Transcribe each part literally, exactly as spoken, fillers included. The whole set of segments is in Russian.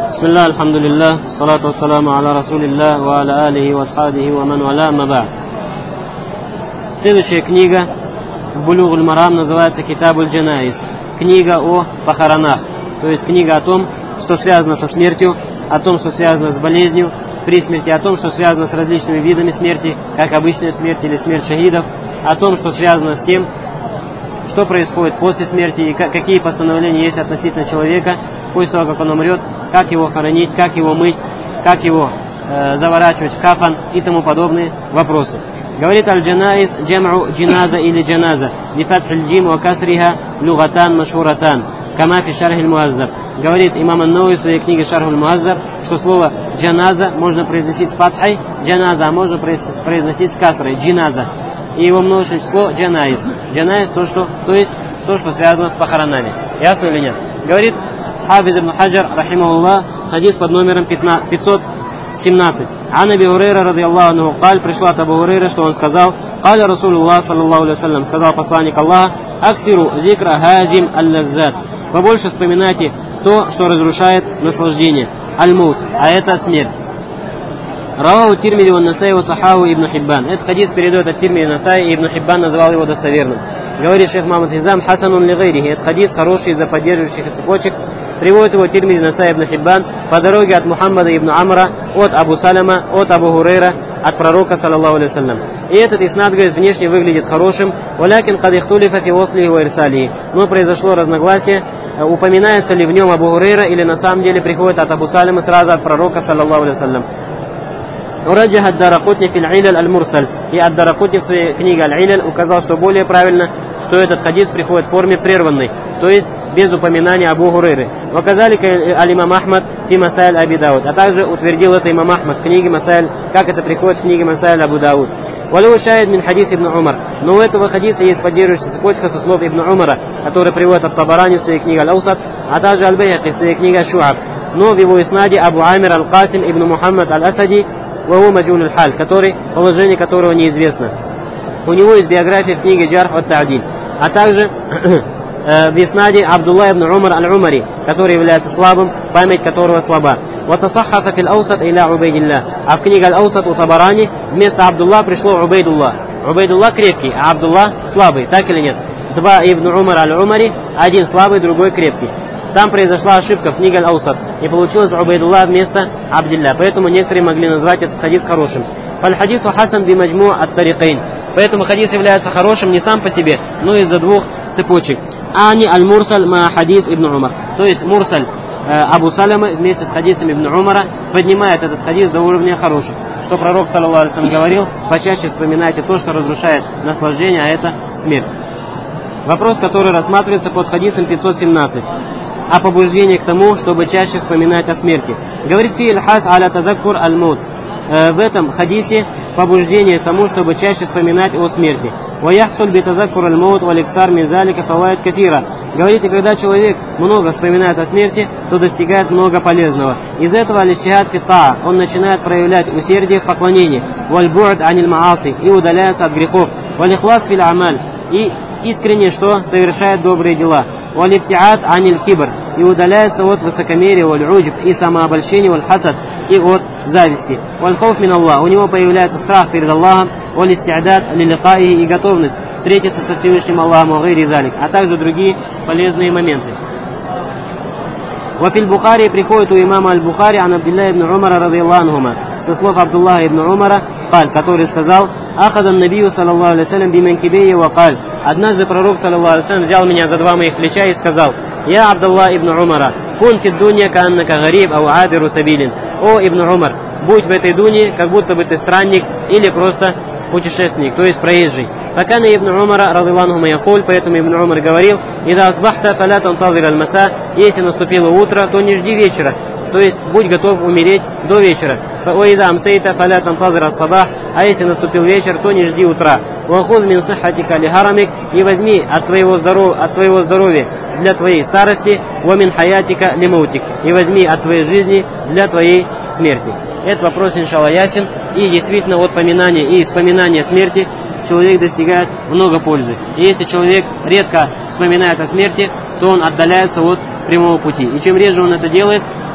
Бисмилlah, алхамдулиллах, салату вассаламу аля расулиллах, ва аля алихи ва асхабихи ва ман валя, амма ба'д. Следующая книга в Булюгуль Марам называется Китабуль Джанаиз. Книга о похоронах. То есть книга о том, что связано со смертью, о том, что связано с болезнью при смерти, о том, что связано с различными видами смерти, как обычная смерть или смерть шахидов, о том, что связано с тем, что происходит после смерти и какие постановления есть относительно человека после того, как он умрет, как его хоронить, как его мыть, как его э, заворачивать в кафан и тому подобные вопросы. Говорит аль-джанаиз джам'у джиназа или джаназа бифатх аль-джим ва касриха лугатан машхуратан кама фи шарх аль-муаззаб. Говорит имам ан-Навави в своей книге Шарх аль-Муаззаб, что слово джаназа можно произносить с фатхой, джаназа, а можно произносить с касрой, джиназа. И его множественное число джанаиз. Джанаиз то, что, то есть то, что связано с похоронами. Ясно или нет? Говорит Хафиз ибн Хаджар, рахимахуллах, хадис под номером пятьсот семнадцать. Ан Аби Хурайра радийаллаху анху каль, пришло от Абу Хурайры, что он сказал: Каля Расулуллах саллаллаху алейхи ва саллям, сказал посланник Аллаха: Аксиру зикра хадим аль-лаззат. Побольше вспоминайте то, что разрушает наслаждение. Аль-мут, а это смерть. Раваху Тирмизи ва Насаи ва Сахаху Ибн Хиббан. Этот хадис передает от Тирмизи Насаи, и Ибн Хиббан назвал его достоверным. Говорит шейх Мухаммад Хизам: Хасанун ли гайрихи. Этот хадис хороший из-за поддерживающих цепочек. Приводит его Тирмизи Насаи Ибн Хиббан по дороге от Мухаммада ибн Амра, от Абу Салама, от Абу Хурайра, от пророка саллаллаху алейхи ва саллям. И этот иснад, говорит, внешне выглядит хорошим, валякин кад ихтулифа фи waслихи ва ирсалихи. Но произошло разногласие, упоминается ли в нем Абу Хурайра или на самом деле приходит от Абу Салама сразу от пророка саллаллаху алейхи ва саллям. Ураджах ад-Даракутни фил Иляль аль-Мурсаль. И ад-Даракутни в своей книге Аль-Иляль указал, что более правильно, что этот хадис приходит в форме прерванной, то есть без упоминания Абу Хурайры. Ваказалика аль-Имам Ахмад фи Масаиль Аби Дауд. А также утвердил это имам Ахмад в книге Масаиль, как это приходит в книге Масаиль Абу Дауд. Валю шаид мин хадис Ибн Умар. Но у этого хадиса есть поддерживающая цепочка со слов Ибн Умара, который приводит от Табарани в своей книге Аль-Аусат, а также Аль-Байхаки в своей книге Шуаб. Но в его иснаде Абу Амир Аль-Касим Ибн Мухаммад Аль-Асади, Ваху маджуль аль-халь, который, положение которого неизвестно. У него есть биография в книге Джарх ва Та'диль, а также э, в иснаде Абдулла ибн Умар аль-Умари, который является слабым, память которого слаба. Ва тасаххафа фил Аусат иля Убайдилля. А в книге Аль-Аусат у Табарани вместо Абдулла пришло Убайдулла. Убайдулла крепкий, а Абдулла слабый, так или нет? Два ибн Умар аль-Умари, один слабый, другой крепкий. Там произошла ошибка в книге Аль-Аусат, и получилось Убайдулла вместо Абдилля. Поэтому некоторые могли назвать этот хадис хорошим. Фаль-хадису хасан би маджму ат-тарикайн. Поэтому хадис является хорошим не сам по себе, но из-за двух цепочек. Ани аль-Мурсаль ма хадис Ибн Умар. То есть Мурсаль э, Абу Салама вместе с хадисом Ибн Умара поднимает этот хадис до уровня хороших. Что пророк саллаллаху алейхи ва саллям говорил: почаще вспоминайте то, что разрушает наслаждение, а это смерть. Вопрос, который рассматривается под хадисом пятьсот семнадцать. О побуждении к тому, чтобы чаще вспоминать о смерти. Говорит фи аль-хас аля тазаккур аль-мут. В этом хадисе побуждение к тому, чтобы чаще вспоминать о смерти. Ва яхсуль би тазаккур аль-мут ва ликсар мин залика фаваид катира. Говорите, когда человек много вспоминает о смерти, то достигает много полезного. Из этого аль-иджтихад фи таа, он начинает проявлять усердие в поклонении. Валь бу'д аниль мааси, и удаляется от грехов. Валь ихлас фил амаль, и искренне, что совершает добрые дела. Валибтиат аниль кибр, и удаляется от высокомерия, валь уджб, и самообольщения, валь хасад, и от зависти. Валь хауф мин Аллах, у него появляется страх перед Аллахом, валь истиадат лиликаихи, и готовность встретиться со Всевышним Аллахом, вагайри залик, а также другие полезные моменты. Вафиль Бухари приходит у имама Аль-Бухари ан Абдилля ибн Умара радийаллаху анхума, со слов Абдуллаха ибн Умара, каль, который сказал: Ахадан набию саллаллаху алейхи ва саллям биманкибейи ва каль. Однажды пророк саллаллаху алейхи ва саллям взял меня за два моих плеча и сказал: Я Абдулла ибн Умара, кун фид дунья кааннака гариб ау абиру сабилин. О Ибн Умар, будь в этой дуне, как будто бы ты странник или просто путешественник, то есть проезжий. Пока на Ибн Умара радийаллаху анху якуль, поэтому Ибн Умар говорил: Ида асбахта фаля тантазир аль-маса, если наступило утро, то не жди вечера, то есть будь готов умереть до вечера. Ида амсейта фаля тантазир аль-сабах, а если наступил вечер, то не жди утра. Вахуд мин сиххатика ли харамик, и возьми от твоего здоровья, от твоего здоровья для твоей старости, ва мин хаятика ли маутик, и возьми от твоей жизни для твоей смерти. Этот вопрос, иншалла, ясен, и действительно от поминания и вспоминания смерти человек достигает много пользы. И если человек редко вспоминает о смерти, то он отдаляется от прямого пути. И чем реже он это делает,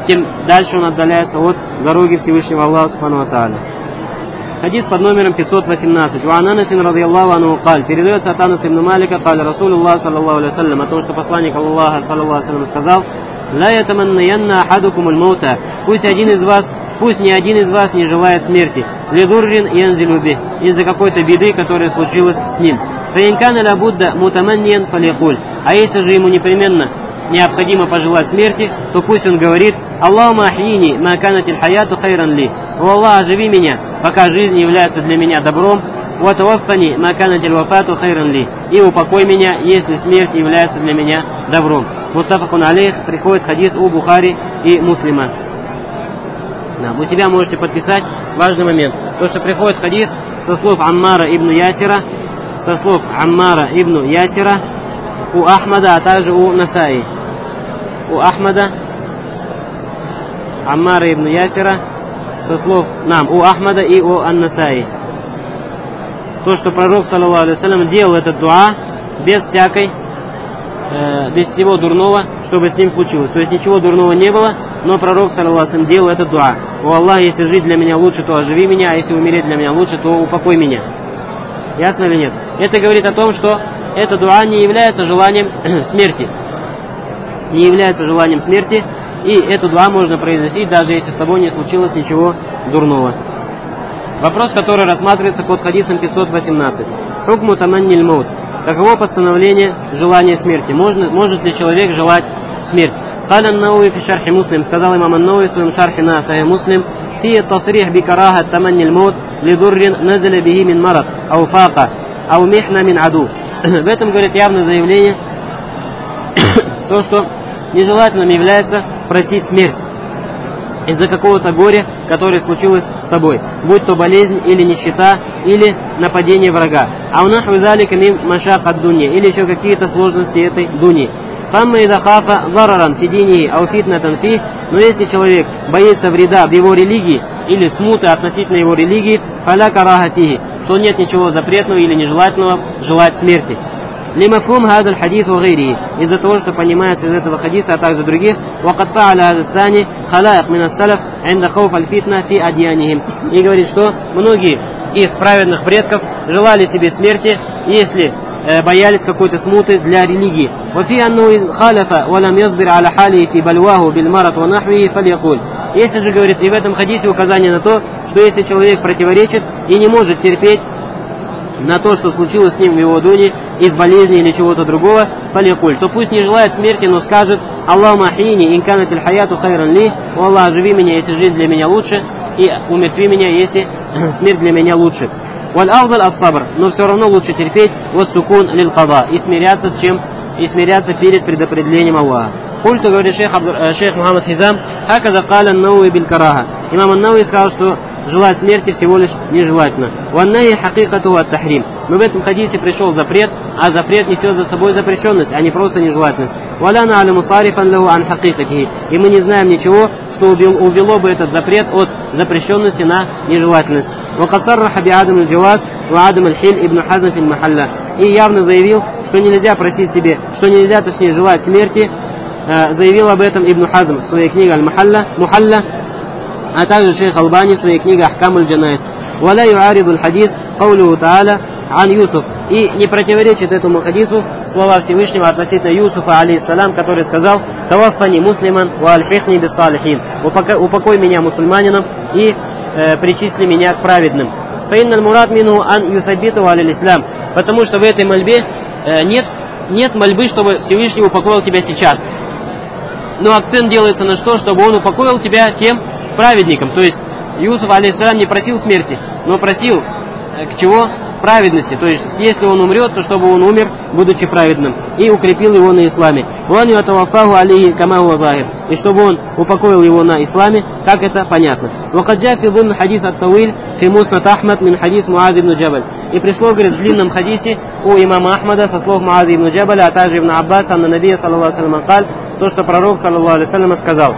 тем дальше он отдаляется от дороги Всевышнего Аллаха Субхану ва Тааля. Хадис под номером пятьсот восемнадцать. Ва Ананасин радийаллаху анху каль. Передается от Анаса ибн Малика, каль Расулуллах саллаллаху алейхи вассалям, о том, что посланник Аллаха саллаллаху алейхи вассалям сказал: «Ла ятаманнаянна ахадукумуль маута». Пусть один из вас, пусть ни один из вас не желает смерти. Лидуррин янзилу бих. Из-за какой-то беды, которая случилась с ним. Фаинкана лабудда мутаманниян фалякуль. А если же ему непременно необходимо пожелать смерти, то пусть он говорит: «Аллахума ахьини ма канатиль хаяту хайран ли». «О Аллах, оживи меня, пока жизнь является для меня добром». «Ва таваффани ма канатиль вафату хайран ли». И упокой меня, если смерть является для меня добром. Муттафакун алейх. Приходит хадис у Бухари и Муслима. Да, у себя можете подписать важный момент. То, что приходит хадис со слов Аммара ибн Ясира, со слов Аммара ибн Ясира, у Ахмада, а также у Насаи. У Ахмада, Аммара ибн Ясира, со слов нам, у Ахмада и у Ан-Насаи. То, что пророк, саллаллаху алейхи вассалям, делал этот дуа без всякой, э, без всего дурного, чтобы с ним случилось. То есть ничего дурного не было, но пророк, саллаллаху алейхи вассалям, делал этот дуа. О Аллах, если жить для меня лучше, то оживи меня, а если умереть для меня лучше, то упокой меня. Ясно или нет? Это говорит о том, что эта дуа не является желанием смерти. Не является желанием смерти, и эту дуа можно произносить, даже если с тобой не случилось ничего дурного. Вопрос, который рассматривается под хадисом пятьсот восемнадцать. Хукму таманниль маут. Каково постановление желания смерти? Можно, может ли человек желать смерть? Каля ан-Науи фи шархи Муслим. Сказал имам ан-Науи в своем шархе на Сахих Муслим: фи тасрих би караха таманниль маут лидуррин назаля бихи мин марад, ау фака, ау михна мин аду. В этом, говорит, явное заявление, то, что нежелательным является просить смерть из-за какого-то горя, которое случилось с тобой, будь то болезнь или нищета, или нападение врага. А у нас вызалика мим машак ад дунья, или еще какие-то сложности этой дуньи. Фамма ида хафа зараран фи динихи ау фитнатан фи. Но если человек боится вреда в его религии или смуты относительно его религии, фаля караха фихи, то нет ничего запретного или нежелательного желать смерти. Лимафхум хадаль хадис ва гайрихи. Из-за того, что понимается из этого хадиса, а также других, вакад фааля хадат сани халаик мин ас-салаф инда хауф аль-фитна фи адьянихим. И говорит, что многие из праведных предков желали себе смерти, если э, боялись какой-то смуты для религии. Вафи анну халяфа валам язбир аля хали фи бальваху бил марат ва нахвихи фальякуль. Если же, говорит, и в этом хадисе указание на то, что если человек противоречит и не может терпеть на то, что случилось с ним в его дуне, из болезни или чего-то другого, фалякуль, то пусть не желает смерти, но скажет: Аллахума ахини инканатиль хаяту хайран ли. О Аллах, оживи меня, если жизнь для меня лучше, и умертви меня, если смерть для меня лучше. Валь афдаль ас-сабр, но все равно лучше терпеть, вассукун лил када, и смиряться с чем? И смиряться перед предопределением Аллаха. Культу, говорит шейх, шейх Мухаммад Хизам, хаказа каля ан-Науи биль караха. Имам ан-Науи сказал, что желать смерти всего лишь нежелательно. Ваннахи хакикату ат-тахрим. Но в этом хадисе пришел запрет, а запрет несет за собой запрещенность, а не просто нежелательность. Валя на'аляму сарифан лаху ан хакикатихи. И мы не знаем ничего, что увело бы этот запрет от запрещенности на нежелательность. Вакасарраха би адам аль-джаваз ва адам аль-хиль ибн Хазм фил махалла. И явно заявил, что нельзя просить себе, что нельзя, точнее, желать смерти. Заявил об этом Ибн Хазм в своей книге Аль-Мухалла, Мухалла, а также шейх Албани в своей книге Ахкам аль-Джанайз. Валя юариду аль-хадис каулюху та'аля ан Юсуф. И не противоречит этому хадису слова Всевышнего относительно Юсуфа, алейхиссалям, который сказал: «Таваффани муслиман ва альхихни бис салихин». Упокой меня мусульманином и э, причисли меня к праведным. Фаинналь мурад минху ан юсаббиту аль-ислам. Потому что в этой мольбе э, нет, нет мольбы, чтобы Всевышний упокоил тебя сейчас. Но акцент делается на что? Чтобы он упокоил тебя тем праведником. То есть Юсуф, алейхиссалям, не просил смерти, но просил э, к чего? Праведности. То есть если он умрет, то чтобы он умер, будучи праведным, и укрепил его на исламе. И чтобы он упокоил его на исламе, как это понятно. И пришло, говорит, в длинном хадисе у имама Ахмада со слов Муаза ибн Джабаля, а также ибн Аббаса, на Набия, саллаллаху алейхи ва саллям, то, что пророк, саллаллаху алейхи ва саллям, сказал: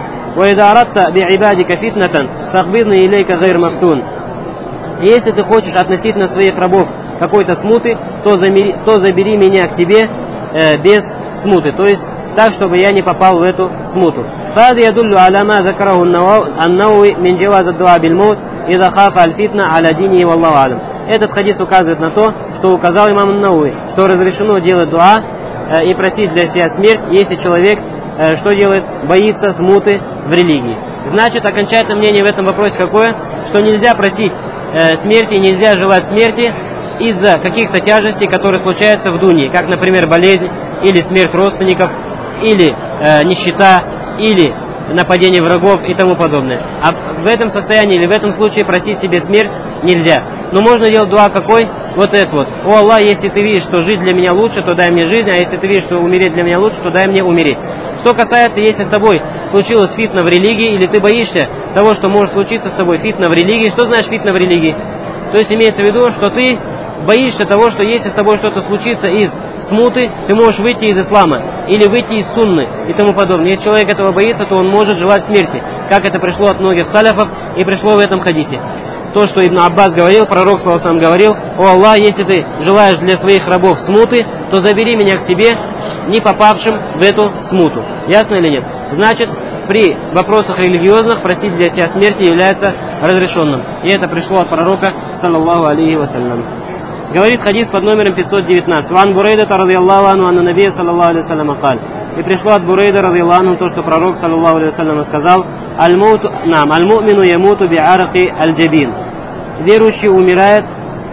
если ты хочешь относительно своих рабов какой-то смуты, то, замери, то забери меня к тебе э, без смуты. То есть так, чтобы я не попал в эту смуту. فهذا يدل على ما ذكره النووي من جواز الدعاء بالموت إذا خاف الفتنة على دينه والله أعلم. Этот хадис указывает на то, что указал имам Науи, что разрешено делать дуа э, и просить для себя смерть, если человек э, что делает? Боится смуты в религии. Значит, окончательное мнение в этом вопросе какое? Что нельзя просить э, смерти, нельзя желать смерти из-за каких-то тяжестей, которые случаются в дунье, как, например, болезнь, или смерть родственников, или э, нищета, или нападение врагов и тому подобное. А в этом состоянии или в этом случае просить себе смерть нельзя. Но можно делать дуа какой? Вот это вот. О Аллах, если ты видишь, что жить для меня лучше, то дай мне жизнь, а если ты видишь, что умереть для меня лучше, то дай мне умереть. Что касается, если с тобой случилась фитна в религии, или ты боишься того, что может случиться с тобой фитна в религии, что значит фитна в религии? То есть имеется в виду, что ты боишься того, что если с тобой что-то случится из смуты, ты можешь выйти из ислама или выйти из сунны и тому подобное. Если человек этого боится, то он может желать смерти, как это пришло от многих саляфов и пришло в этом хадисе. То, что Ибн Аббас говорил, пророк саллаллаху алейхи ва саллям говорил: «О Аллах, если ты желаешь для своих рабов смуты, то забери меня к себе, не попавшим в эту смуту». Ясно или нет? Значит, при вопросах религиозных просить для себя смерти является разрешенным. И это пришло от пророка саллаллаху алейхи ва саллям. Говорит хадис под номером пятьсот девятнадцать. «Ван Бурейда радийаллаху анху анна набия саллаллаху алейхи ва саллям каль». И пришло от Бурейда радийаллаху анху то, что пророк саллаллаху алейхи ва саллям сказал: «Аль-муту нам, аль-му'мину ямуту би'арqi аль-джабин». Верующий умирает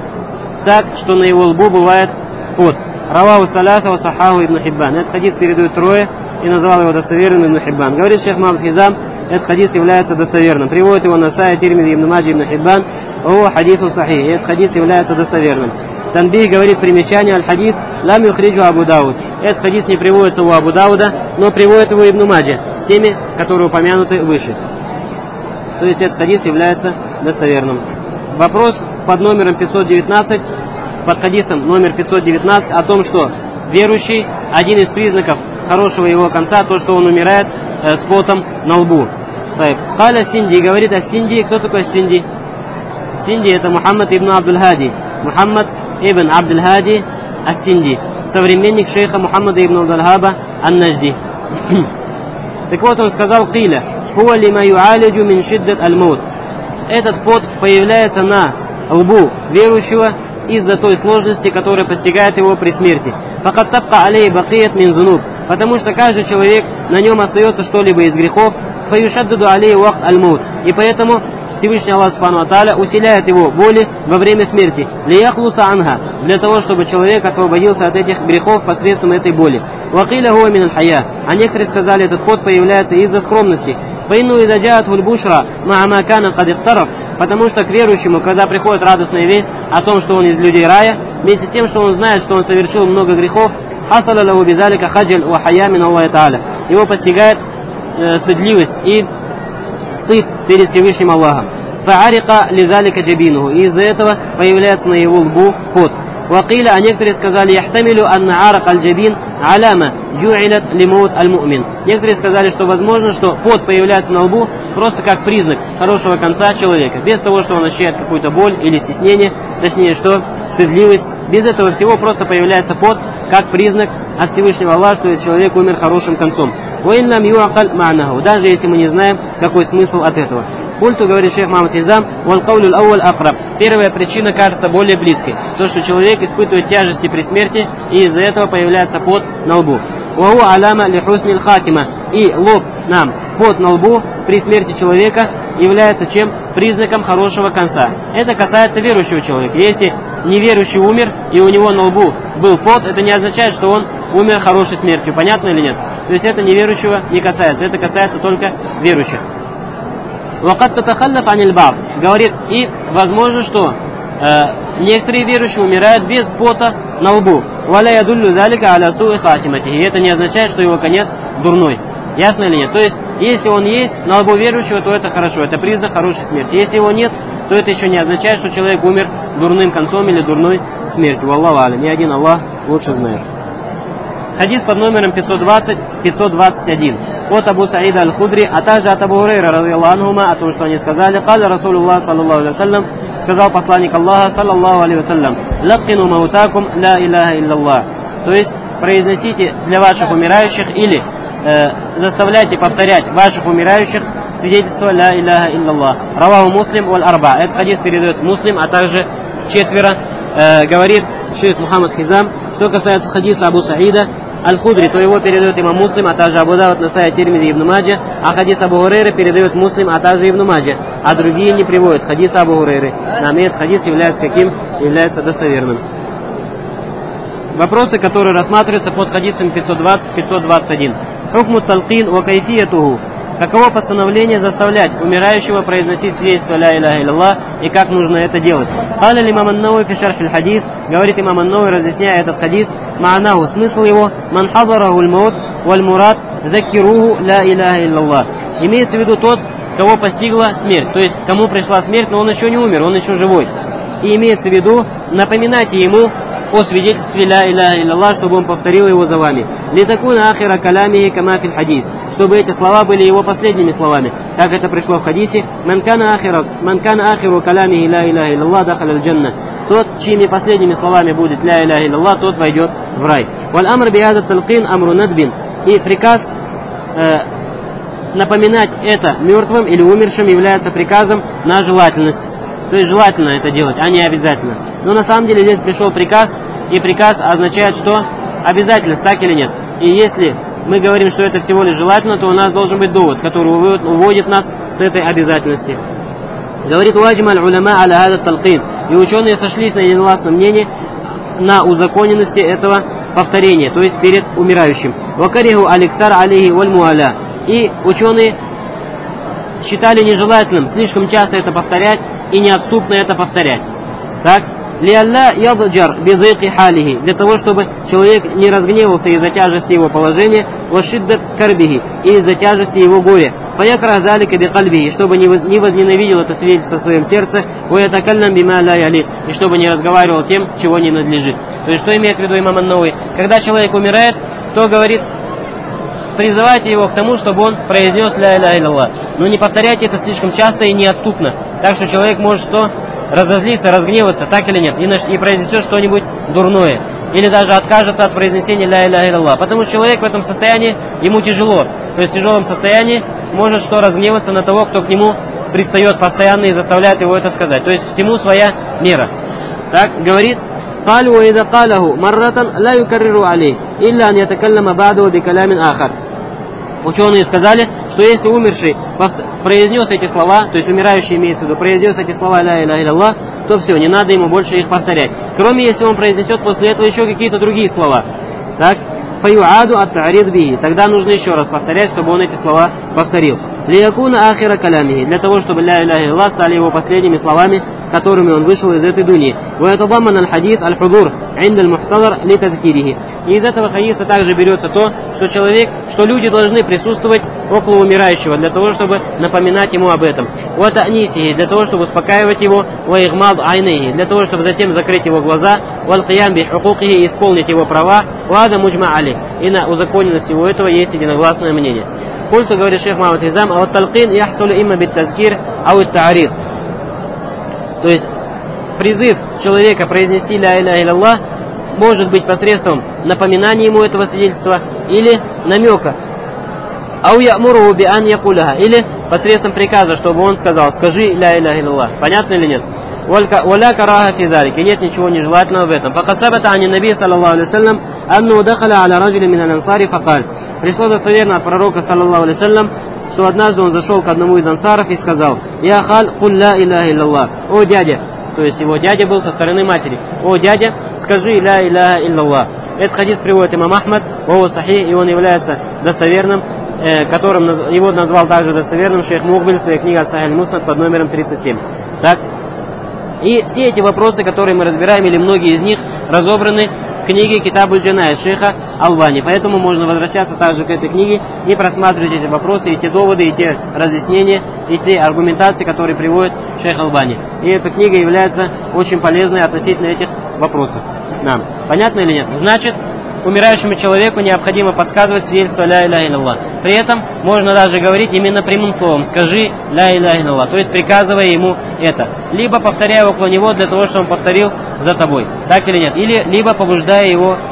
так, что на его лбу бывает пот. Раваху саляса ва сахаху Ибн Хиббан. Этот хадис передают трое и назвал его достоверным Ибн Хиббан. Говорит шейх Мухаммад Хизам, этот хадис является достоверным. Приводит его Насаи, Тирмизи, Ибн Маджи, Ибн Хиббан. О, хадису сахих. И этот хадис является достоверным. Танбих говорит примечание: аль-хадис лам юхриджу Абу Дауд. Этот хадис не приводится у Абу Дауда, но приводит его Ибн Маджи, с теми, которые упомянуты выше. То есть этот хадис является достоверным. Вопрос под номером пятьсот девятнадцать, под хадисом номер пятьсот девятнадцать, о том, что верующий, один из признаков хорошего его конца, то, что он умирает э, с потом на лбу. Каля Синди, говорит о Синди. Кто такой Синди? Синди — это Мухаммад ибн Абдуль-Хади. Мухаммад ибн Абдуль-Хади ас-Синди, современник шейха Мухаммада ибн Абдуль-Хаба ан-Нажди. Так вот, он сказал: «Киля, хуа лима юалиджу мин шиддат аль-маут». Этот пот появляется на лбу верующего из-за той сложности, которая постигает его при смерти. «Факат табка алей бакият мин зунуб», потому что каждый человек, на нем остается что-либо из грехов. «Фаюшаддаду алей вахт аль-маут», и поэтому Всевышний Аллах Субхану ва Тааля усиляет его боли во время смерти. «Лияхлуса анха», для того, чтобы человек освободился от этих грехов посредством этой боли. «Вакиля хуа мин аль-хая», а некоторые сказали, этот пот появляется из-за скромности. «Фаинну иза джаатху аль-бушра ма ма кана кад ихтараф», потому что к верующему, когда приходит радостная весть о том, что он из людей рая, вместе с тем, что он знает, что он совершил много грехов, хасаля лаху бидалика хаджаль ва хая мин Аллахи Тааля, его постигает э, стыдливость и стыд перед Всевышним Аллахом. Фаарика лизалика джабинуху, и из-за этого появляется на его лбу пот. Вакиля, а некоторые сказали: яхтамилю анна арак аль-джабин аляма ю'илат лимаут аль-му'мин. Некоторые сказали, что возможно, что пот появляется на лбу просто как признак хорошего конца человека, без того, что он ощущает какую-то боль или стеснение, точнее, что стыдливость. Без этого всего просто появляется пот как признак от Всевышнего Аллаха, что человек умер хорошим концом. Даже если мы не знаем, какой смысл от этого. Культу, говорит шейх Мухаммад Хизам, валкаулюл ауаль акраб. Первая причина кажется более близкой. То, что человек испытывает тяжести при смерти, и из-за этого появляется пот на лбу. Уаху аляма лихуснил хатима. И лоб нам, пот на лбу при смерти человека является чем? Признаком хорошего конца. Это касается верующего человека. Если неверующий умер, и у него на лбу был пот, это не означает, что он умер хорошей смертью. Понятно или нет? То есть это неверующего не касается. Это касается только верующих. Вакат татахаллаф аниль баб. Говорит, и возможно, что э, некоторые верующие умирают без пота на лбу. Валя ядуллю залика аля суи хатимати. И это не означает, что его конец дурной. Ясно или нет? То есть, если он есть на лбу верующего, то это хорошо. Это признак хорошей смерти. Если его нет, то это еще не означает, что человек умер дурным концом или дурной смертью. Валлаху а'лям. Ни один Аллах лучше знает. Хадис под номером пятьсот двадцать пятьсот двадцать один. От Абу Саида аль-Худри, а также от Абу Хурайра радийаллаху анхума, о том, что они сказали: «Каля Расулуллах саллаллаху алейхи ва саллям», сказал посланник Аллаха саллаллаху алейхи ва саллям: «Лаккину маутакум ла иляха илляллах». То есть произносите для ваших умирающих или э, заставляйте повторять ваших умирающих свидетельство ля иляха илляллах. Раваху Муслим валь арба. Этот хадис передает Муслим, а также четверо. Э, говорит шейх Мухаммад Хизам. Что касается хадиса Абу Саида Аль-Худри, то его передает имам Муслим, а также Абу Давуд, Насай, Тирмизи, Ибн Маджа, а хадис Абу Хурейры передает Муслим, а также Ибн Маджа, а другие не приводят хадиса Абу Хурейры. Нам этот хадис является каким? Является достоверным. Вопросы, которые рассматриваются под хадисами пятьсот двадцать — пятьсот двадцать один. Хукму талкин ва кайфиятуху. Каково постановление заставлять умирающего произносить свидетельство ля иляха илляллах и как нужно это делать? Каля имам ан-Навави фи шарх аль-хадис, говорит имам ан-Навави, разъясняя этот хадис, ма'анаху, смысл его, ман хадараху аль-маут валь мурад закируху ля иляха илляллах. Имеется в виду тот, кого постигла смерть, то есть кому пришла смерть, но он еще не умер, он еще живой. И имеется в виду, напоминайте ему о свидетельстве ля иляха илляллах, чтобы он повторил его за вами. Литакуна ахира калямихи кама фил хадис, чтобы эти слова были его последними словами, как это пришло в хадисе. Ман кана ахира ман кана ахиру калямихи ля иляха илляллах дахаля аль-джанна. Тот, чьими последними словами будет ля иляха илляллах, тот войдет в рай. Валь амр би хаза талкин амру надбин. И приказ э, напоминать это мертвым или умершим является приказом на желательность. То есть желательно это делать, а не обязательно. Но на самом деле здесь пришел приказ, и приказ означает, что обязательность, так или нет. И если мы говорим, что это всего лишь желательно, то у нас должен быть довод, который уводит нас с этой обязательности. Говорит уаджима аль-уляма аля хаза талкин. И ученые сошлись на единогласном мнении на узаконенности этого повторения, то есть перед умирающим. Вакариху аликтар алейхи валь муаля. И ученые считали нежелательным слишком часто это повторять и неотступно это повторять. Так? Лиалла ядджар бидыки халихи. Для того, чтобы человек не разгневался из-за тяжести его положения, вашиддат карбихи, и из-за тяжести его горя. Фаякрах залика бикальбихи, чтобы не возненавидел это свидетельство в своем сердце, ваятакаллам бима ла ялик, и чтобы не разговаривал тем, чего не надлежит. То есть, что имеет в виду имам ан-Навави? Когда человек умирает, то говорит, призывайте его к тому, чтобы он произнес ля иляха илляллах. Но не повторяйте это слишком часто и неотступно. Так что человек может что? Разозлиться, разгневаться, так или нет, и, и произнесет что-нибудь дурное. Или даже откажется от произнесения ля иляха илляллах. Потому что человек в этом состоянии, ему тяжело. То есть в тяжелом состоянии может что? Разгневаться на того, кто к нему пристает постоянно и заставляет его это сказать. То есть всему своя мера. Так, говорит, قالوا وإذا قاله مرة لا يكرر عليه إلا أن يتكلم بعده بكلام آخر. Ученые сказали, что если умерший произнес эти слова, то есть умирающий имеется в виду, произнес эти слова ля иляха илляллах, то все, не надо ему больше их повторять. Кроме если он произнесет после этого еще какие-то другие слова. Так? Фаюаду ат-та'рид бихи. Тогда нужно еще раз повторять, чтобы он эти слова повторил. Лиякуна ахира калямихи. Для того, чтобы ля иляха илляллах стали его последними словами, которыми он вышел из этой дуньи. Ваятадамман аль-хадис аль-худур инда аль-мухтадар ли тазкирихи. И из этого хадиса также берется то, что человек, что люди должны присутствовать около умирающего, для того, чтобы напоминать ему об этом. Ватанисихи. Для того, чтобы успокаивать его. Ваигмад айнихи. Для того, чтобы затем закрыть его глаза. Валкиям би хукухихи. Исполнить его права. Вада муджма али. И на узаконенность всего этого есть единогласное мнение. Культу, говорит шейх Мухаммад Хизам, а вот талкин яхсулу имма бит тазкир, а вот та'рид. То есть призыв человека произнести ля иляха илляллах может быть посредством напоминания ему этого свидетельства или намека. Ау я'муру би ан якуляха, или посредством приказа, чтобы он сказал, скажи ля иляха илляллах. Понятно или нет? ولا كراهة في ذلك, нет ничего нежелательного в этом. فقد ثبت عن النبي صلى الله عليه وسلم أنه دخل على رجل من الأنصار فقال. Пришло достоверно от пророка саллаллаху алейхи вассалям, что однажды он зашел к одному из ансаров и сказал: «Я хал куль ля иляха илляллах». О дядя, то есть его дядя был со стороны матери. О дядя, скажи ля иляха илляллах. Этот хадис приводит имам Ахмад, ваху сахих, и он является достоверным, э, которым его назвал также достоверным шейх Мукбиль в своей книге Сахих аль-Муснад под номером тридцать семь. Так. И все эти вопросы, которые мы разбираем, или многие из них, разобраны в книге Китаб аль-Джанайз шейха Албани. Поэтому можно возвращаться также к этой книге и просматривать эти вопросы, и те доводы, и те разъяснения, и те аргументации, которые приводит шейх Албани. И эта книга является очень полезной относительно этих вопросов. Нам. Понятно или нет? Значит, умирающему человеку необходимо подсказывать свидетельство ля иляха илляллах. При этом можно даже говорить именно прямым словом: скажи ля иляха илляллах, то есть приказывая ему это. Либо повторяя около него для того, чтобы он повторил за тобой. Так или нет? Или либо побуждая его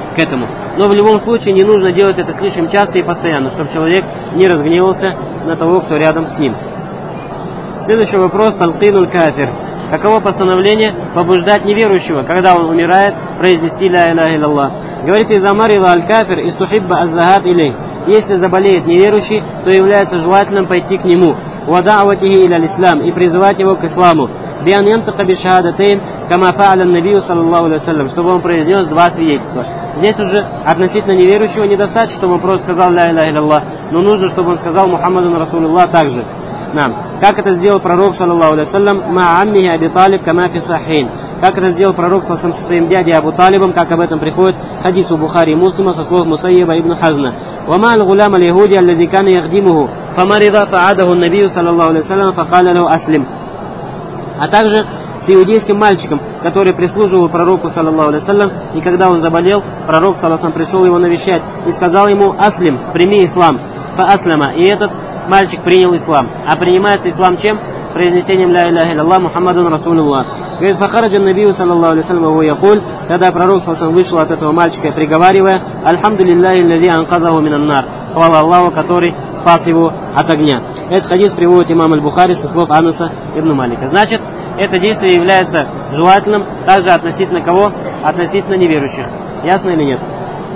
к этому. Но в любом случае не нужно делать это слишком часто и постоянно, чтобы человек не разгневался на того, кто рядом с ним. Следующий вопрос. Талкинуль кафир. Каково постановление побуждать неверующего, когда он умирает, произнести ля иляха илляллах? Говорит: «Иза марила аль-кафир истухибба аз-захаб илей». Если заболеет неверующий, то является желательным пойти к нему. «Вада'ватихи иля ислам» и призывать его к исламу. «Биан янтака би шахадатейн, кама фа'аля набию саллаллаху алейхи вассалям», чтобы он произнес два свидетельства. Здесь уже относительно неверующего недостаточно, чтобы он просто сказал ля иляха илляллах, но нужно, чтобы он сказал Мухаммаду Расулуллах также. Нам. Как это сделал пророк, саллаллаху алейхи вассалям, ма аммихи Аби Талиб, кама фи сахихин. Как это сделал пророк со своим дядей Абу Талибом, как об этом приходит хадис у Бухари и Муслима со слов Мусайиба ибн Хазна. Вама аль-гулям аль-яхуди аллади кана яхдимуху, фамарида фаадаху набию, саллаллаху алейхи вассалям, факаля лаху аслим. А также с иудейским мальчиком, который прислуживал пророку, саллаллаху алейхи вассалям, и когда он заболел, пророк, саллаллаху алейхи вассалям, пришел его навещать и сказал ему: аслим, прими ислам, фа аслама. И этот мальчик принял ислам. А принимается ислам чем? Произнесением ля иляха илляллах Мухаммадун Расулуллах. Говорит: фахараджан набию, саллаллаху алейхи вассалям, ва якуль. Тогда пророк, саллаллаху алейхи вассалям, вышел от этого мальчика, приговаривая: альхамдулиллахи аллади анқазаху минан нар. Хвала Аллаху, который спас его от огня. Этот хадис приводит имам аль-Бухари со слов Анаса ибн Малика. Значит, это действие является желательным также относительно кого? Относительно неверующих. Ясно или нет?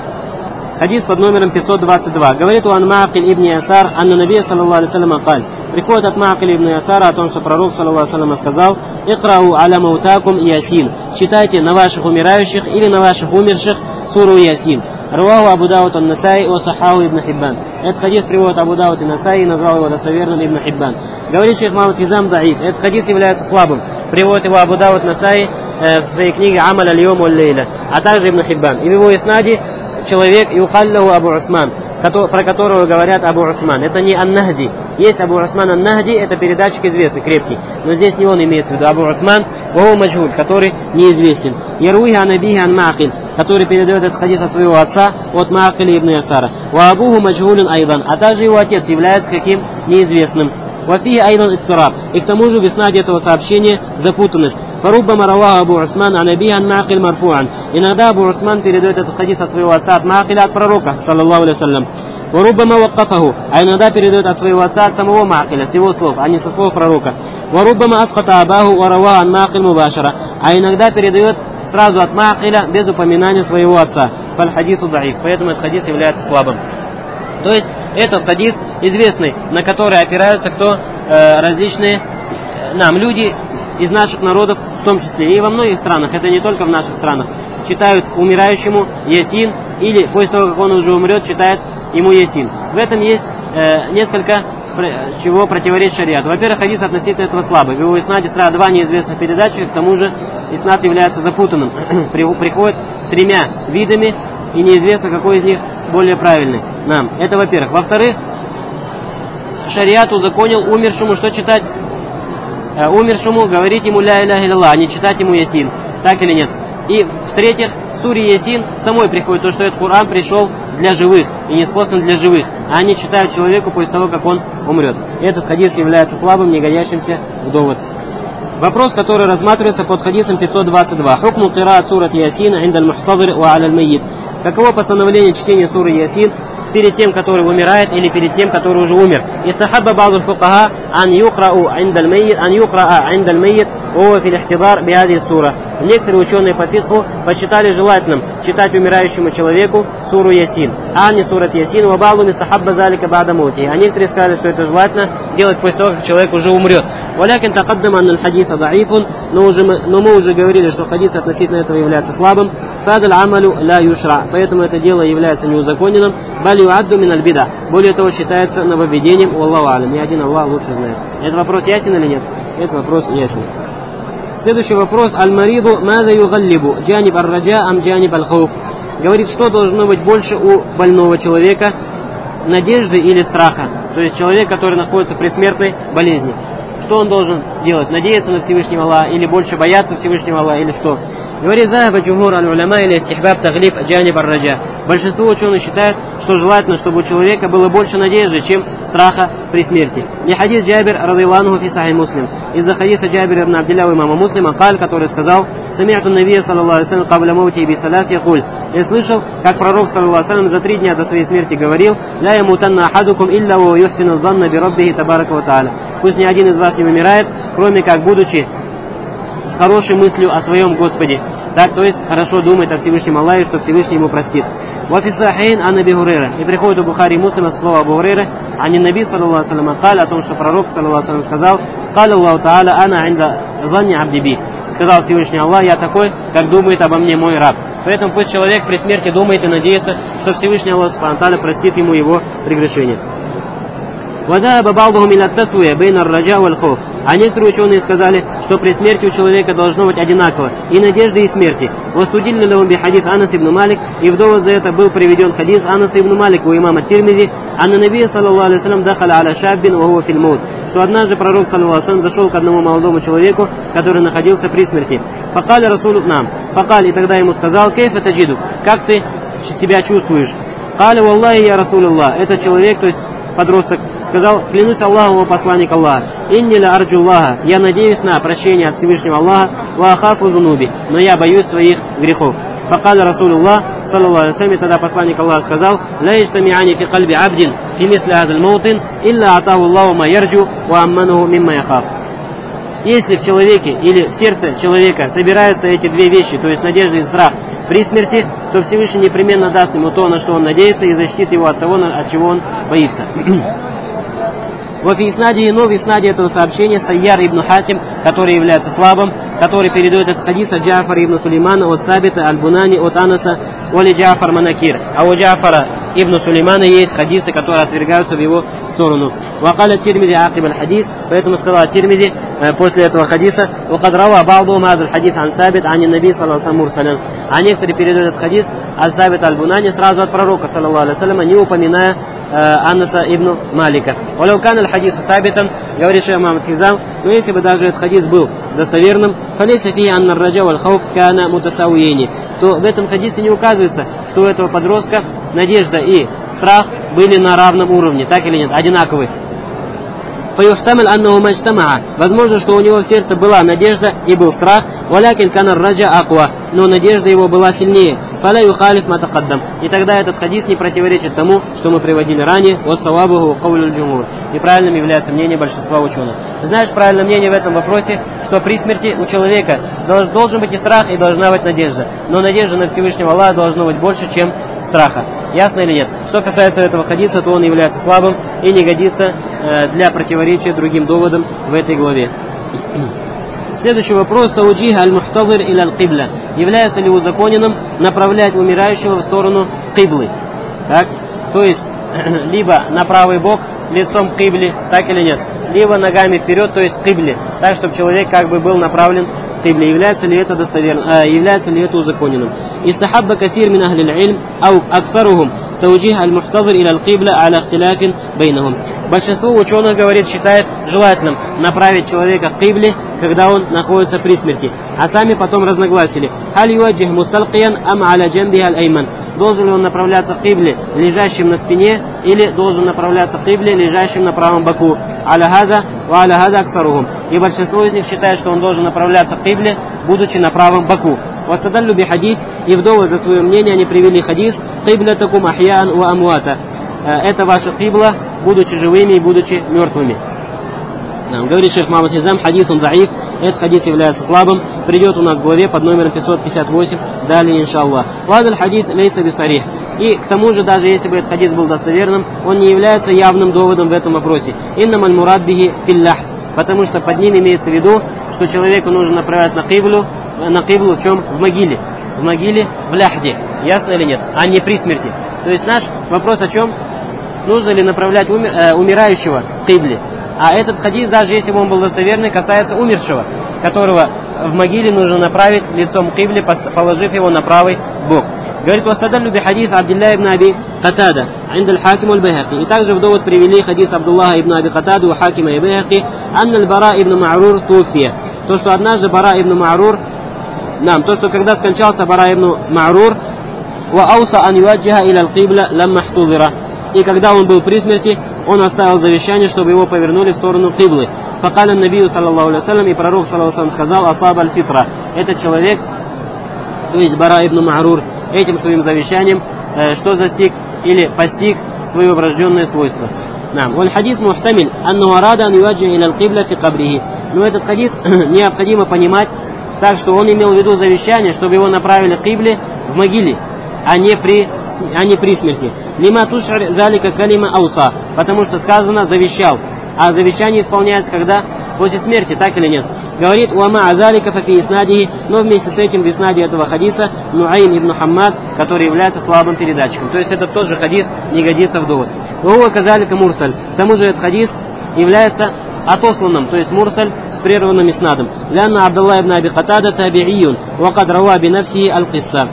Хадис под номером пятьсот двадцать два. Говорит у ан Ма'акиль ибн Ясар, анна набия, саллаллаху алейхи вассалям, каль. Приходит от Ма'акиля ибн Ясара о том, что пророк, саллаллаху алейхи вассалям, сказал: икрау аля маутакум ясин. Читайте на ваших умирающих или на ваших умерших суру Ясин. Руаху Абу Дауд ан-Насаи ва сахаху ибн Хиббан. Этот хадис приводит Абу Дауд ан-Насаи и назвал его достоверным ибн Хиббан. Говорит шейх Мухаммад Хизам даиф. Этот хадис является слабым. Приводит его Абу Дауд ан-Насаи э, в своей книге Амаль аль-Йом валь-Лейля, а также ибн Хиббан. И в его иснаде человек юхаллаху Абу Усман, про которого говорят Абу Усман. Это не Ан-Нахди. Есть Абу Усман Ан-Нахди, это передатчик известный, крепкий. Но здесь не он имеется в виду. Абу Усман ваху маджхуль, который неизвестен. Яруиха анабихи ан Ма'акиль, который передает этот хадис от своего отца, от Ма'акиля ибн Ясара. Ва абуху маджхулин айдан, а также его отец является каким? Неизвестным. Вафи айдан иттираб. И к тому же в иснаде этого сообщения запутанность. Фаруббама раваха Абу Усман анабихи ан Ма'акиль марфуан. Иногда Абу Усман передает этот хадис от своего отца, от Ма'акиля, от пророка, саллаллаху алейхи вассалям. Варуббама ваккафаху, а иногда передает от своего отца, от самого Ма'акиля, с его слов, а не со слов пророка. Варуббама асхата абаху вараваха ан Ма'акиль мубашара, а иногда передает сразу от Ма'акиля без упоминания своего отца. Фаль хадису даиф, поэтому этот хадис является слабым. То есть этот хадис известный, на который опираются кто э, различные э, нам люди из наших народов, в том числе и во многих странах, это не только в наших странах, читают умирающему Ясин, или после того, как он уже умрет, читает ему Ясин. В этом есть э, несколько чего противоречит шариату. Во-первых, хадис относительно этого слабый. В его иснаде сразу два неизвестных передатчика, к тому же иснад является запутанным. Приходит тремя видами, и неизвестно, какой из них более правильный нам. Это во-первых. Во-вторых, шариат узаконил умершему что читать? Э, умершему говорить ему ля иляха илляллах, а не читать ему Ясин. Так или нет? И в-третьих, в суре Ясин самой приходит то, что этот Коран пришел для живых и не спослан для живых, а они читают человеку после того, как он умрет. Этот хадис является слабым, не годящимся в довод. Вопрос, который рассматривается под хадисом пятьсот двадцать два. Хукму кираат сурат Ясин инда аль-мухтадир ва аля аль-майит. Каково постановление чтения суры Ясин перед тем, который умирает, или перед тем, который уже умер? Истахабба ба'ду аль-фукаха ан юкрау инда аль-майит, ан юкраа инда аль-майит ва фи аль-ихтидар би хадиhi сура. Некоторые ученые по фикху посчитали желательным читать умирающему человеку суру Ясин, а не сурат Ясин, ва ба'ду мистахабба залика ба'да маути. А некоторые сказали, что это желательно делать после того, как человек уже умрет. Валякин тақаддама ан аль-хадиса даифун, но уже мы, но мы уже говорили, что хадис относительно этого является слабым. Фадаль амалю ла юшра, поэтому это дело является неузаконенным. Бали юадду мин аль-бида, более того, считается нововведением. Аллаху алям, и один Аллах лучше знает. Этот вопрос ясен или нет? Этот вопрос ясен. Следующий вопрос. Аль-мариду маза югаллибу, джаниб ар-раджа ам джаниб аль-хауф. Говорит, что должно быть больше у больного человека, надежды или страха? То есть человек, который находится при смертной болезни. Что он должен делать? Надеяться на Всевышнего Аллаха или больше бояться Всевышнего Аллаха или что? Говорит, захаба джумхур аль-уляма или истихбаб таглиб джаниб ар-раджа. Большинство ученых считает, что желательно, чтобы у человека было больше надежды, чем страха при смерти. Не хадис Джабир радиллаху фи сахих Муслим. Из-за хадиса Джабира ибн Абдилля у имама Муслима, каль, который сказал: «Сами'ту навия саллаллаху алейхи вассалям кабля маути би салат якуль». Я слышал, как пророк саллаллаху алейхи вассалям за три дня до своей смерти говорил: «Ла ямутанна ахадукум илля ва юхсину занна би раббихи табарака ва та'аля». Пусть ни один из вас не умирает, кроме как будучи с хорошей мыслью о своем Господе. Так, то есть хорошо думает о Всевышнем Аллахе, что Всевышний ему простит. وفي الصحيحين عن أبي هريرة. И приходит у Бухари и Муслима слово Абу Хурейры, а не Наби саллаллаху алейхи вассалям قال, о том, что пророк саллаллаху алейхи вассалям сказал: قال الله تعالى أنا عند ظن عبدي بي. Сказал Всевышний Аллах: я такой, как думает обо мне мой раб. Поэтому пусть человек при смерти думает и надеется, что Всевышний Аллах субхану ва тааля простит ему его прегрешения. وذهب بعضهم إلى التسوية بين الرجاء والخوف. А некоторые ученые сказали, что при смерти у человека должно быть одинаково и надежды, и смерти. وَسُدِلَّ لَهُمْ بِحَدِيث Анас ибн Малик. И в довод за это был приведен хадис Анаса ибн Малик у имама Тирмизи: «Анна Набия саллаллаху алейхи вассалям дахаля аля шаббин ва хуа фил маут». Что однажды пророк саллаллаху алейхи вассалям зашел к одному молодому человеку, который находился при смерти. «Факаля расулу нам». Факаль, и тогда ему сказал: «Кейфа таджиду», как ты себя чувствуешь? «Каля валлахи я расулуллах». Этот человек, то есть подросток, сказал: «Клянусь Аллахом, о посланник Аллаха, инни ла арджу Аллаха, я надеюсь на прощение от Всевышнего Аллаха, ва ахафу зунуби, но я боюсь своих грехов». Факаля Расулуллах саллаллаху алейхи вассалям, тогда посланник Аллаха сказал: «Ла иштами'ани фи кальби абдин фи мисли хазаль маутин, илля атаху Аллаху ма ярджу, ва аммануху мимма яхаф». Если в человеке или в сердце человека собираются эти две вещи, то есть надежда и страх, при смерти, то Всевышний непременно даст ему то, на что он надеется, и защитит его от того, от чего он боится. В иснаде, но в иснаде этого сообщения Сайяр ибн Хатим, который является слабым, который передает этот хадис от Джафара ибн Сулеймана, от Сабита, аль-Бунани, от Анаса, оли Джафар Манакир. А у Джафара ибн Сулеймана есть хадисы, которые отвергаются в его сторону. Вакаля Тирмизи акиб аль-хадис, поэтому сказал Тирмизи после этого хадиса: «Вакад рава ба'духум хазал хадис ан Сабит, ан наби саллаллаху алейхи вассалям». А некоторые передают этот хадис от Сабита аль-Бунани сразу от пророка саллаллаху алейхи вассалям, не упоминая Анаса ибн Малика. «Валаукан аль-хадису сабитан», говорит шейх Мухаммад Хизам, но если бы даже этот хадис был достоверным, «фалейса фи анна ар-раджа валь хауф кана мутасауияни», то в этом хадисе не указывается, что у этого подростка надежда и страх были на равном уровне, так или нет, одинаковые. فيحتمل أنه ما اجتمع. Возможно, что у него в сердце была надежда и был страх, ولكن كان الرجاء أقوى, но надежда его была сильнее. فلا يخالف ما تقدم. И тогда этот хадис не противоречит тому, что мы приводили ранее, وصوابه قول الجمهور. И правильным является мнение большинства ученых. Знаешь, правильное мнение в этом вопросе, что при смерти у человека должен быть и страх, и должна быть надежда. Но надежда на Всевышнего Аллаха должна быть больше, чем страха. Ясно или нет? Что касается этого хадиса, то он является слабым и не годится э, для противоречия другим доводам в этой главе. Следующий вопрос: тауджих аль-мухтадир или аль-кибля. Является ли узаконенным направлять умирающего в сторону киблы? Так? То есть, либо на правый бок лицом к кибле, так или нет? Либо ногами вперед, то есть к кибле, так, чтобы человек как бы был направлен к кибле. Является ли это достоверным, э, является ли это узаконенным? Истахабба касир мин ахли аль-илм, ау аксарухум тауджих аль-мухтадир или аль-кибля аля ихтиляфин бейнахум. Большинство ученых, говорит, считает желательным направить человека к кибле, когда он находится при смерти. А сами потом разногласили: халь юаджих мусталкиян ам аля джамбиха аль-айман. Должен ли он направляться к кибле, лежащим на спине, или должен направляться к кибле, лежащим на правом боку? Аля хаза ва аля хаза аксарухум. И большинство из них считает, что он должен направляться к кибле, будучи на правом боку. Васадаллю би хадис, и в довод за свое мнение они привели хадис: кибля такум ахьян ва амуата. Это ваша кибла, будучи живыми и будучи мертвыми. Говорит шейх Мухаммад Хизам: хадис он даиф, этот хадис является слабым, придет у нас в главе под номером пятьсот пятьдесят восемь, далее иншаллах. Вадаль хадис лейса бисарих. И к тому же, даже если бы этот хадис был достоверным, он не является явным доводом в этом вопросе. Иннамаль мурад бихи филлахт. Потому что под ним имеется в виду, что человеку нужно направлять на киблу, на киблу в чем? В могиле. В могиле в ляхде. Ясно или нет? А не при смерти. То есть наш вопрос о чем? Нужно ли направлять умер, э, умирающего к кибле? А этот хадис, даже если бы он был достоверный, касается умершего, которого в могиле нужно направить лицом к кибле, положив его на правый бок. Говорит: «Вастадаллю би хадис Абдилля ибн Аби Катада, инд аль-Хаким аль-Байхаки». И также в довод привели хадис Абдуллаха ибн Аби Катада у Хакима и Байхаки: «Анна аль-Бара ибн Ма'рур туфия». То, что однажды Бара ибн Ма'рур нам, то, что когда скончался Бара ибн Ма'рур, ва ауса ан юаджиха иля аль-кибля лямма хтузира. И когда он был при смерти, он оставил завещание, чтобы его повернули в сторону киблы. Факаля набию саллаллаху алейхи вассалям, и пророк саллаллаху алейхи вассалям сказал: асаба аль-фитра. Этот человек, то есть Бара ибн Ма'рур, этим своим завещанием, э, что застиг или постиг свои врожденные свойства. Нам. Валь хадис мухтамиль, анну арада ан юаджиха иля аль-кибля фи кабрихи. Но этот хадис необходимо понимать так, что он имел в виду завещание, чтобы его направили к кибле в могиле, а не при, а не при смерти. Лима тушар залика калима ауса, потому что сказано завещал, а завещание исполняется когда? После смерти, так или нет? Говорит: уама азалика фафи иснадихи, но вместе с этим в иснаде этого хадиса Нуайм ибн Хаммад, который является слабым передатчиком. То есть этот тот же хадис не годится в довод. Уа казалика мурсаль. К тому же этот хадис является отосланным, то есть мурсаль с прерванным иснадом. Лянна Абдулла ибн Аби Катада таби'июн, вакад рава би нафсихи аль-кисса.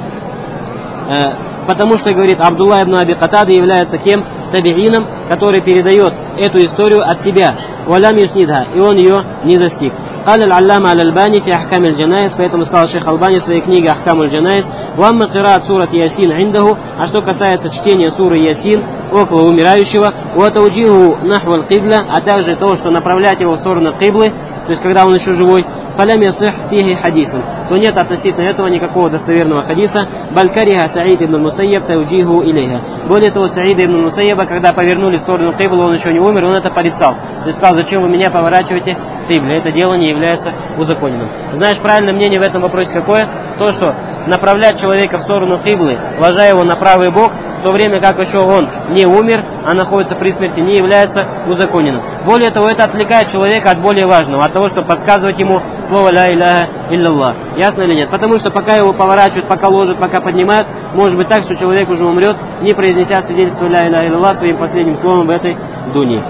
Потому что, говорит, Абдулла ибн Аби Катада является кем? Табиином, который передает эту историю от себя. Валям юснидха, и он ее не застиг. قال العلامة الألباني في أحكام الجنائز, поэтому сказал шейх Албани в своей книге أحكام الجنائز: وأما قراءة سورة ياسين عنده, а что касается чтения суры Ясин около умирающего, وتوجيهه نحو القبلة, а также то, что направлять его в сторону киблы, то есть когда он еще живой, فلم يصح فيه حديث, то нет относительно этого никакого достоверного хадиса. بل كره سعيد بن المسيب توجيهه إليها. Более того, Саида ибн Мусайяба, когда повернули в сторону киблы, он еще не умер, он это порицал. То есть сказал: зачем вы меня поворачиваете к кибле? Это дело не является узаконенным. Знаешь, правильное мнение в этом вопросе какое? То, что направлять человека в сторону киблы, ложа его на правый бок, в то время как еще он не умер, а находится при смерти, не является узаконенным. Более того, это отвлекает человека от более важного, от того, чтобы подсказывать ему слово «ля иляха илляллах». Ясно или нет? Потому что пока его поворачивают, пока ложат, пока поднимают, может быть так, что человек уже умрет, не произнеся свидетельство «ля иляха илляллах» своим последним словом в этой дуне.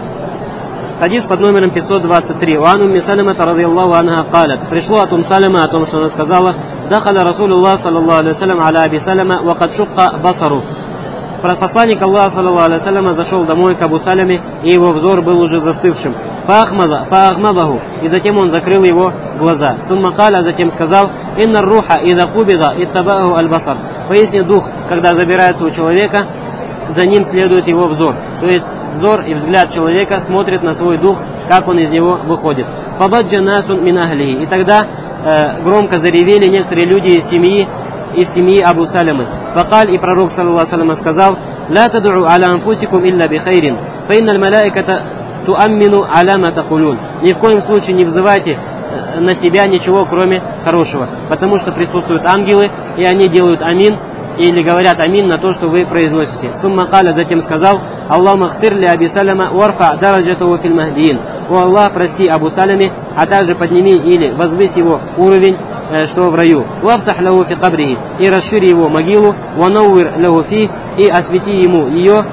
Хадис под номером пятьсот двадцать три. Уан умми Саламата радийаллаху анха калят. Пришло от Ум Салама о том, что она сказала: дахаля Расулуллах саллаллаху алейхи вассалям аля Аби Салама ва кад шукка басару. Посланник Аллаха саллаллаху алейхи вассалям зашел домой к Абу Саламе, и его взор был уже застывшим. Фаахмадаху, и затем он закрыл его глаза. Сумма каля, а затем сказал: инна руха ида кубида иттабаху аль-басар. Пояснит, дух, когда забирается у человека, за ним следует его взор. То есть взор и взгляд человека смотрит на свой дух, как он из него выходит. Фабаджа насун мин ахлихи. И тогда э, громко заревели некоторые люди из семьи, из семьи Абу Саламы. Факаль, и пророк саллаллаху алейхи ва саллям сказал: ла тад'у аля анфусикум илля бихайрин, фа инналь малаиката туаммину аля ма такулун. Ни в коем случае не взывайте на себя ничего, кроме хорошего, потому что присутствуют ангелы, и они делают амин, или говорят амин на то, что вы произносите. Сумма каля, затем сказал: Аллаху хфир ли Аби Салама варфа дараджатаху фил махдиин. О Аллах, прости Абу Саламе, а также подними или возвысь его уровень, э, что в раю. Вафсах лаху фи кабрихи, и расшири его могилу. Ванауир лаху фи, и освети ему ее.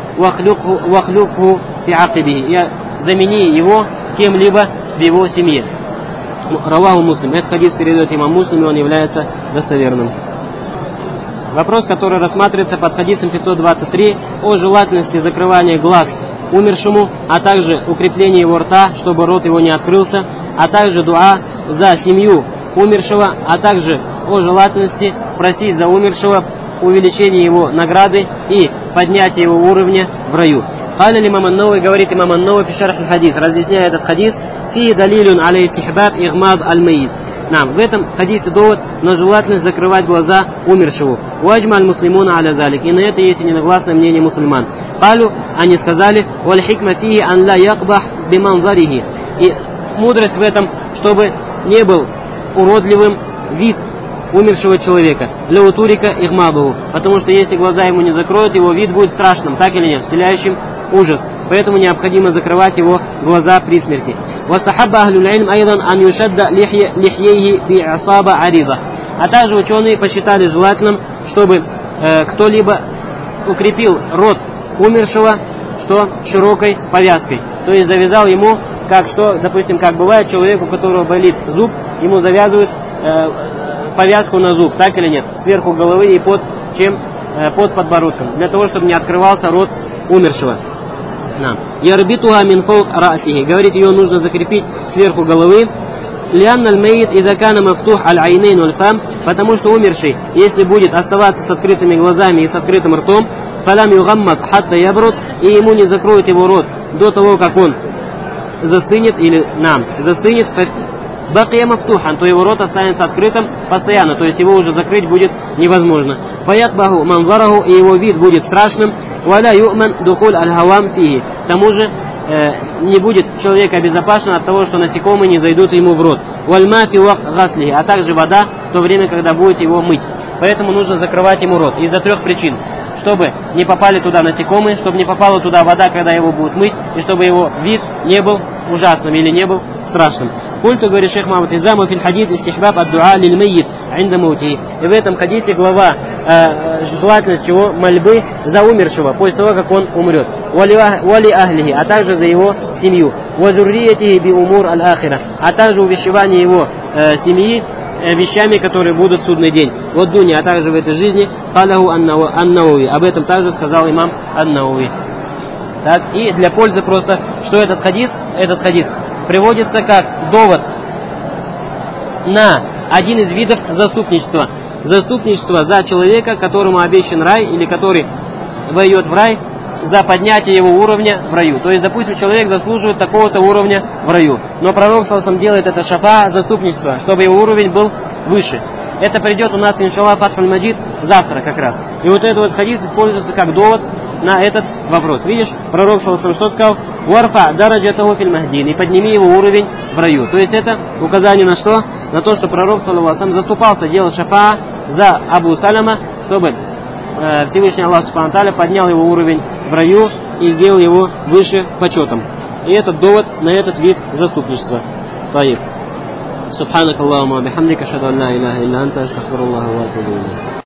Вахлюкху фи акибихи, и замени его кем-либо в его семье. Раваху Муслим. Этот хадис передает имам Муслим, и он является достоверным. Вопрос, который рассматривается под хадисом пятьсот двадцать три, о желательности закрывания глаз умершему, а также укрепления его рта, чтобы рот его не открылся, а также дуа за семью умершего, а также о желательности просить за умершего увеличение его награды и поднятие его уровня в раю. Каля имам ан-Навави, говорит имам ан-Навави в шарх аль-хадис, разъясняя этот хадис: фи далилюн алей истихбаб игмад аль-маид. Нам в этом хадисе довод на желательность закрывать глаза умершего. Уаджма аль-муслимуна аля залик. И на это есть единогласное мнение мусульман. Калю, они сказали: валь хикма фихи ан ла якбах биманзарихи. И мудрость в этом, чтобы не был уродливым вид умершего человека. Леутурика игмабаху. Потому что если глаза ему не закроют, его вид будет страшным, так или нет, вселяющим ужас. Поэтому необходимо закрывать его глаза при смерти. Вастахабба ахлюль илм айдан ан юшадда лихьейхи би асаба арида. А также ученые посчитали желательным, чтобы э, кто-либо укрепил рот умершего что широкой повязкой. То есть завязал ему, как что, допустим, как бывает, человек, у которого болит зуб, ему завязывают э, повязку на зуб, так или нет, сверху головы и под, чем, э, под подбородком, для того, чтобы не открывался рот умершего. Ярбитуха мин фаук ра'сихи. Говорит, ее нужно закрепить сверху головы. لأن الميت إذا كان مفتوح العينين والفم, потому что умерший, если будет оставаться с открытыми глазами и с открытым ртом, فلم يغمض حتى يبرد, и ему не закроют его рот до того, как он застынет или нам застынет, бакия мафтухан, то его рот останется открытым постоянно, то есть его уже закрыть будет невозможно. Фаятбаху манзараху, и его вид будет страшным. Валя ю'ман духуль аль-хавам фихи, к тому же э, не будет человек обезопасен от того, что насекомые не зайдут ему в рот. Вальма фи вах гасли, а также вода в то время, когда будет его мыть. Поэтому нужно закрывать ему рот из-за трех причин: чтобы не попали туда насекомые, чтобы не попала туда вода, когда его будут мыть, и чтобы его вид не был ужасным или не был страшным. Культу, говорит шейх Мухаммад Изаму, фил хадис истихбаб ад-дуа лиль мейит инда маутихи. И в этом хадисе глава э, желательность чего? Мольбы за умершего после того, как он умрет. Вали ахлихи, а также за его семью. Вазурриятихи би умур аль-ахира, а также увещевание его э, семьи вещами, которые будут в судный день. Вот дуня, а также в этой жизни. Калаху ан-Науви. Об этом также сказал имам ан-Науви. Так, и для пользы просто, что этот хадис, этот хадис приводится как довод на один из видов заступничества. Заступничество за человека, которому обещан рай, или который войдет в рай за поднятие его уровня в раю. То есть, допустим, человек заслуживает такого-то уровня в раю, но пророк саллаллаху алейхи делает это шафа, заступничество, чтобы его уровень был выше. Это придет у нас, иншаллах, Фатхуль Маджид завтра как раз. И вот этот вот хадис используется как довод на этот вопрос. Видишь, пророк саллаллаху алейхи что сказал? Варфа дараджатаху фил махдин, и подними его уровень в раю. То есть это указание на что? На то, что пророк саллаллаху алейхи заступался, делал шафа за Абу Саляма, чтобы э, Всевышний Аллах субхану тааля поднял его уровень в раю и сделал его выше почетом. И этот довод на этот вид заступничества. Таиб. Субханак Аллахума бихамдика, ашхаду ан ла иляха илля анта, астагфируллаха ва атубу илейх.